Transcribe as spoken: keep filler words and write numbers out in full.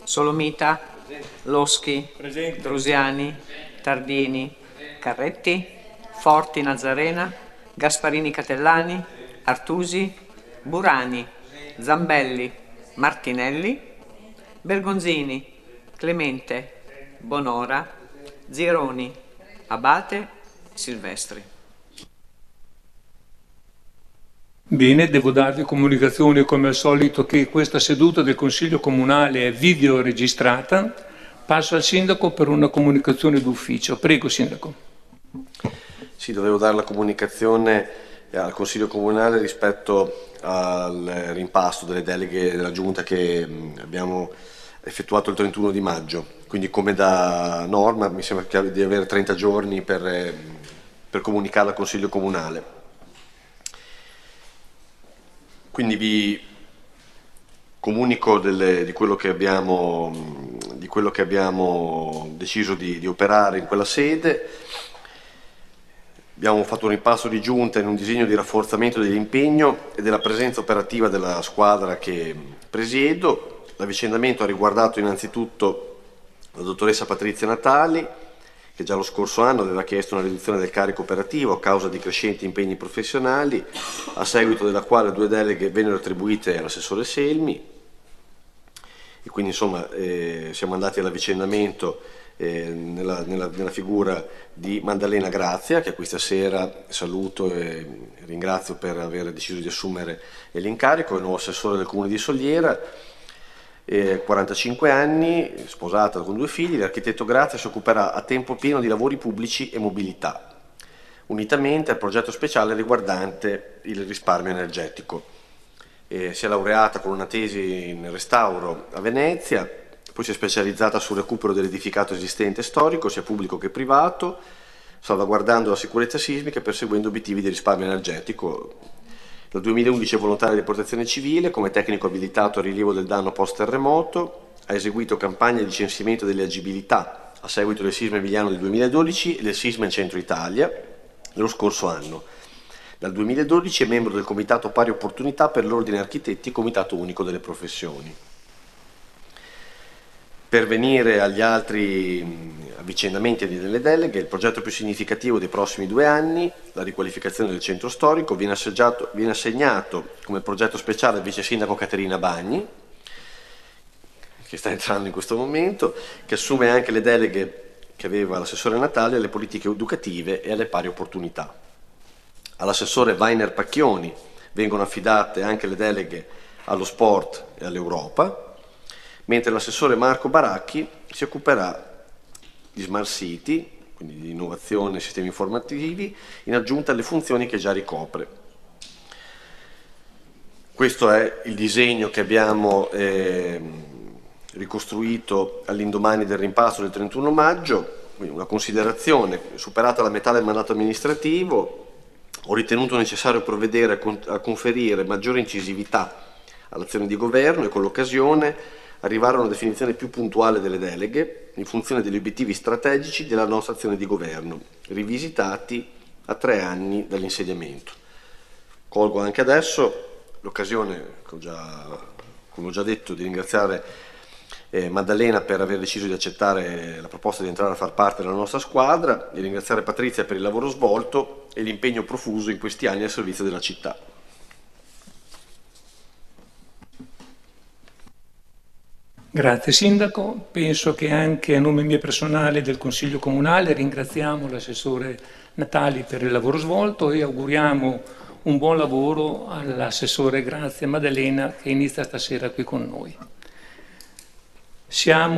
Solomita, Loschi, Drusiani, Tardini, Carretti, Forti Nazarena, Gasparini Catellani, Artusi, Burani, Zambelli, Martinelli, Bergonzini, Clemente, Bonora, Zironi, Abate, Silvestri. Bene, devo darvi comunicazione come al solito che questa seduta del Consiglio Comunale è videoregistrata. Passo al Sindaco per una comunicazione d'ufficio. Prego, Sindaco. Sì, dovevo dare la comunicazione al Consiglio Comunale rispetto al rimpasto delle deleghe della Giunta che abbiamo effettuato il trentuno di maggio. Quindi come da norma mi sembra di avere trenta giorni per, per comunicare al Consiglio Comunale. Quindi vi comunico delle, di, quello che abbiamo, di quello che abbiamo deciso di, di operare in quella sede. Abbiamo fatto un rimpasso di giunta in un disegno di rafforzamento dell'impegno e della presenza operativa della squadra che presiedo. L'avvicendamento ha riguardato innanzitutto la dottoressa Patrizia Natali, che già lo scorso anno aveva chiesto una riduzione del carico operativo a causa di crescenti impegni professionali, a seguito della quale due deleghe vennero attribuite all'assessore Selmi, e quindi insomma eh, siamo andati all'avvicendamento eh, nella, nella, nella figura di Maddalena Grazia, che qui stasera saluto e ringrazio per aver deciso di assumere l'incarico, il nuovo assessore del Comune di Soliera. Eh, quarantacinque anni, sposata con due figli. L'architetto Grazia si occuperà a tempo pieno di lavori pubblici e mobilità, unitamente al progetto speciale riguardante il risparmio energetico. Eh, si è laureata con una tesi in restauro a Venezia, poi si è specializzata sul recupero dell'edificato esistente storico, sia pubblico che privato, salvaguardando la sicurezza sismica e perseguendo obiettivi di risparmio energetico. Dal duemilaundici è volontario di protezione civile, come tecnico abilitato a rilievo del danno post-terremoto, ha eseguito campagne di censimento delle agibilità a seguito del sisma emiliano del duemiladodici e del sisma in centro Italia dello scorso anno. Dal duemiladodici è membro del Comitato Pari Opportunità per l'Ordine Architetti e Comitato Unico delle Professioni. Per venire agli altri avvicendamenti delle deleghe, il progetto più significativo dei prossimi due anni, la riqualificazione del centro storico, viene, viene assegnato come progetto speciale al vice sindaco Caterina Bagni, che sta entrando in questo momento, che assume anche le deleghe che aveva l'assessore Natale alle politiche educative e alle pari opportunità. All'assessore Weiner Pacchioni vengono affidate anche le deleghe allo sport e all'Europa, mentre l'assessore Marco Baracchi si occuperà di Smart City, quindi di innovazione e sistemi informativi, in aggiunta alle funzioni che già ricopre. Questo è il disegno che abbiamo eh, ricostruito all'indomani del rimpasto del trentuno maggio, quindi una considerazione: superata la metà del mandato amministrativo, ho ritenuto necessario provvedere a, con a conferire maggiore incisività all'azione di governo e con l'occasione arrivare a una definizione più puntuale delle deleghe in funzione degli obiettivi strategici della nostra azione di governo, rivisitati a tre anni dall'insediamento. Colgo anche adesso l'occasione, come ho già detto, di ringraziare eh, Maddalena per aver deciso di accettare la proposta di entrare a far parte della nostra squadra, di ringraziare Patrizia per il lavoro svolto e l'impegno profuso in questi anni al servizio della città. Grazie Sindaco, penso che anche a nome mio personale del Consiglio Comunale ringraziamo l'assessore Natali per il lavoro svolto e auguriamo un buon lavoro all'assessore Grazia Maddalena che inizia stasera qui con noi. Siamo